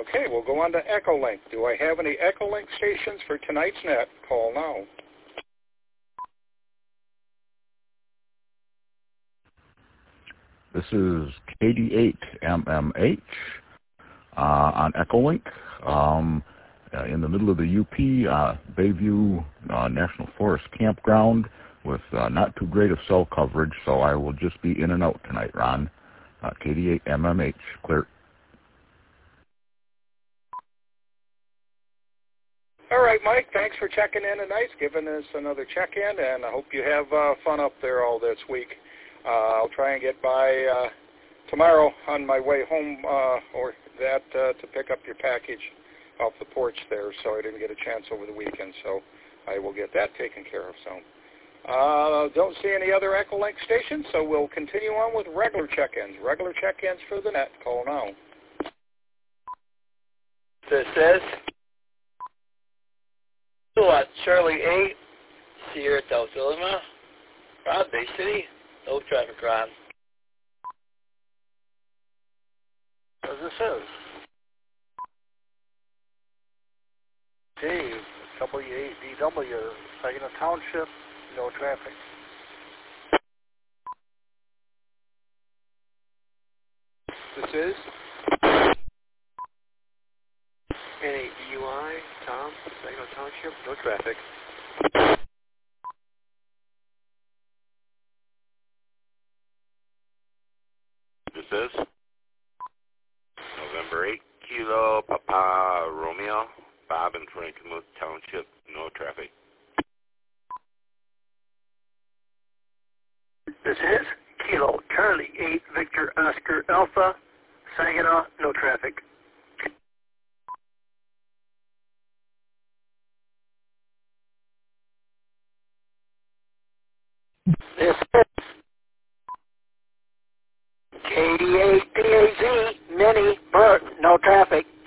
Okay, we'll go on to Echolink. Do I have any Echolink stations for tonight's net? Call now. This is KD8MMH on Echolink in the middle of the UP Bayview National Forest Campground with not too great of cell coverage, so I will just be in and out tonight, Ron. KD8MMH, clear. All right, Mike, thanks for checking in tonight, giving us another check-in, and I hope you have fun up there all this week. I'll try and get by tomorrow on my way home or that to pick up your package off the porch there, so I didn't get a chance over the weekend, so I will get that taken care of soon. Don't see any other Echolink stations, so we'll continue on with regular check-ins. Regular check-ins for the net. Call now. This is Charlie 8, Sierra Delta Lima, Ron, Bay City, no traffic, Ron. This is Dave, W8DW, Saginaw Township, no traffic. This is N8DUI, Tom, Saginaw Township, no traffic. This is November 8, Kilo Papa Romeo, Bob in Frankenmuth Township, no traffic. This is Kilo Charlie 8 Victor Oscar Alpha, Saginaw, no traffic. This is KD8 DAZ, Mini, Bert, no traffic.